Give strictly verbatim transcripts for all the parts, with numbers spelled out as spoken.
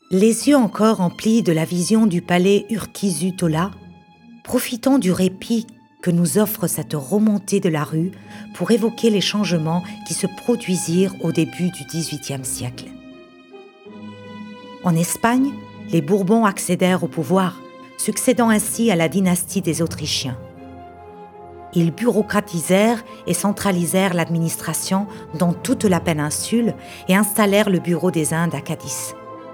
Les yeux encore remplis de la vision du palais Urquizu-Tola, profitons du répit que nous offre cette remontée de la rue pour évoquer les changements qui se produisirent au début du dix-huitième siècle. En Espagne, les Bourbons accédèrent au pouvoir, succédant ainsi à la dynastie des Autrichiens. Ils bureaucratisèrent et centralisèrent l'administration dans toute la péninsule et installèrent le bureau des Indes à Cadiz.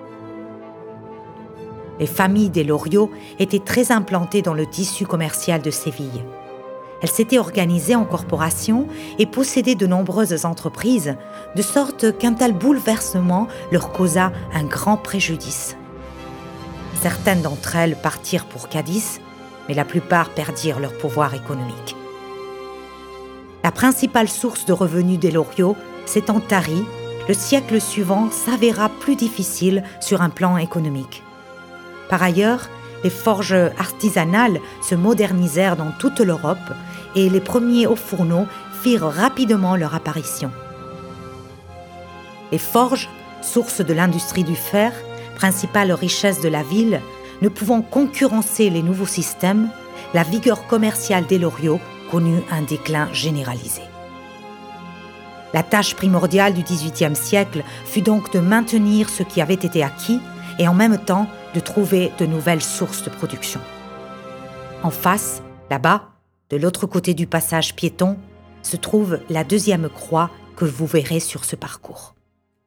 Les familles des Loriot étaient très implantées dans le tissu commercial de Séville. Elles s'étaient organisées en corporations et possédaient de nombreuses entreprises, de sorte qu'un tel bouleversement leur causa un grand préjudice. Certaines d'entre elles partirent pour Cadiz, mais la plupart perdirent leur pouvoir économique. La principale source de revenus des Loriot s'étant tarie, le siècle suivant s'avéra plus difficile sur un plan économique. Par ailleurs, les forges artisanales se modernisèrent dans toute l'Europe et les premiers hauts-fourneaux firent rapidement leur apparition. Les forges, source de l'industrie du fer, principale richesse de la ville, ne pouvant concurrencer les nouveaux systèmes, la vigueur commerciale des Loriot connut un déclin généralisé. La tâche primordiale du dix-huitième siècle fut donc de maintenir ce qui avait été acquis et en même temps de trouver de nouvelles sources de production. En face, là-bas, de l'autre côté du passage piéton, se trouve la deuxième croix que vous verrez sur ce parcours.